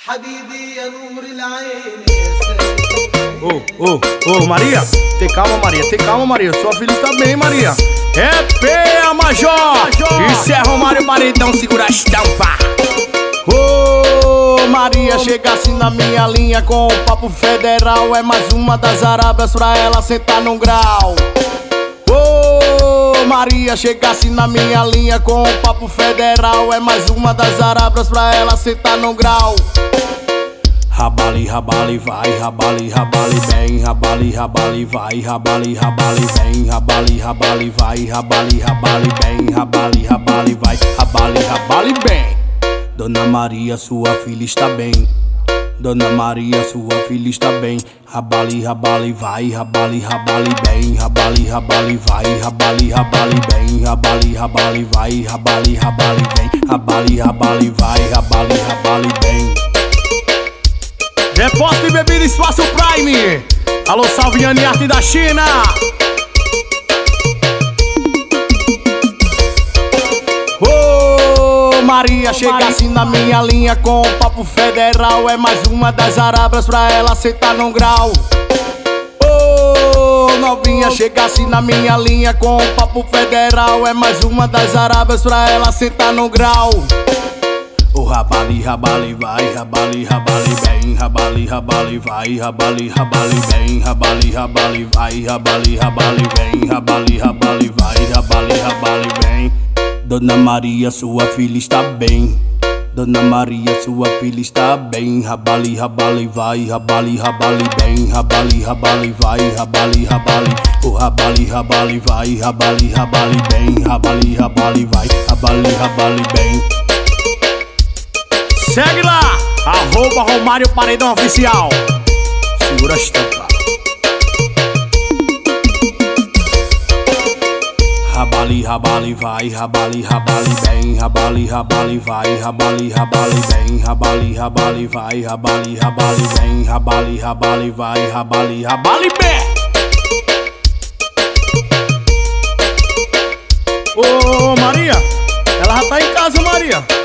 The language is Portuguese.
Ô, Maria, tem calma, Maria. Sua filha está bem, Maria. É P.A. Major. Isso é Romário Paredão, segura a estampa. Ô, Maria, chega assim na minha linha com o papo federal. É mais uma das arábias pra ela sentar num grau. Ô, Maria, chega assim na minha linha com o papo federal. É mais uma das arábias pra ela sentar num grau. Rabale, rabale, vai, rabale, rabale, bem, rabale, rabale, vai, rabale, rabale, bem, rabale, rabale, vai, rabale, rabale, bem, rabale, rabale, vai, rabale, rabale, bem. Dona Maria, sua filha está bem. Dona Maria, sua filha está bem. Rabale, rabale, vai, rabale, rabale, bem, rabale, rabale, vai, rabale, rabale, bem, rabale, rabale, vai, rabale, rabale, bem, rabale, rabale, vai, rabale, rabale, bem. Depósito e bebida Espaço Prime. Alô, Salviane Arte da China. Ô, Maria, chega assim na minha linha com o papo federal. É mais uma das arábias pra ela sentar num grau. Ô, novinha, chega assim na minha linha com o papo federal. É mais uma das arábias pra ela sentar num grau. O rabale, rabale, vai, rabale, rabale, bem, rabale, rabale, vai, rabale, rabale, bem, rabale, rabale, vai, rabale, rabale, bem, rabale, rabale, vai, rabale, rabale, bem. Dona Maria, sua filha está bem. Dona Maria, sua filha está bem. Rabale, rabale, vai, rabale, rabale, bem, rabale, rabale, vai, rabale, rabale. O rabale, rabale, vai, rabale, rabale, bem, rabale, rabale, vai, rabale, rabale, bem. Segue lá, @Romário Paredão Oficial. Segura a estampa. Rabale, rabale, vai, rabale, rabale, bem, rabale, rabale, vai, rabale, rabale, bem, rabale, rabale, vai, rabale, rabale, bem, rabale, rabale, vai, rabale, rabale, bem. Ô, Maria, ela já tá em casa, Maria.